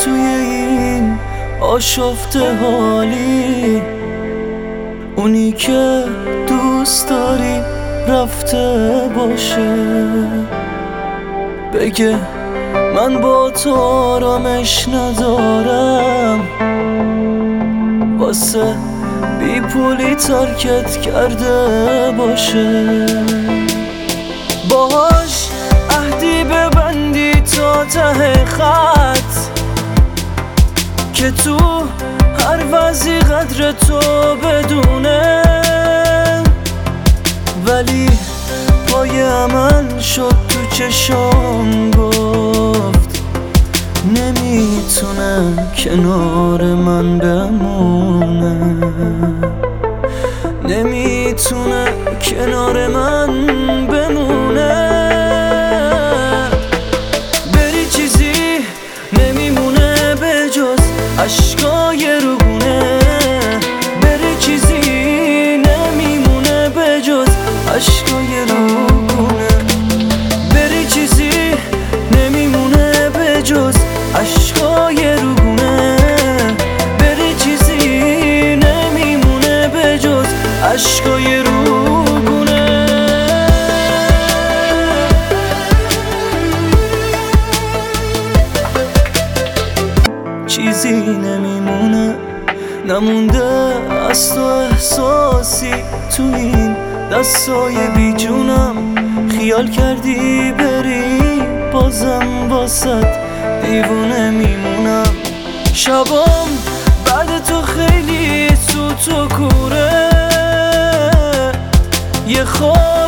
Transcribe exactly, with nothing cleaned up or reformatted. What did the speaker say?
توی این آشفته حالی، اونی که دوست داری رفته باشه، بگه من با تو آرامش ندارم، واسه بی پولی ترکت کرده باشه. باهاش عهدی ببندی تا ته خط، که تو هر وضعی قدر تو بدونه، ولی پای عمل شد تو چشام گفت نمیتونه کنار من بمونه، نمیتونه کنار من بمونه. بری چیزی نمیمونه به جز عشقای روگونه، بری چیزی نمیمونه به جز عشقای روگونه، بری چیزی نمیمونه به جز عشقای روگونه، بری چیزی نمیمونه به جز عشقای روگونه. چیزی نمیمونه، نمونده از تو احساسی تو این دستای بی جونم. خیال کردی بری بازم واسد دیوونه میمونم. شبام بعد تو خیلی سوت و کوره، یه خواب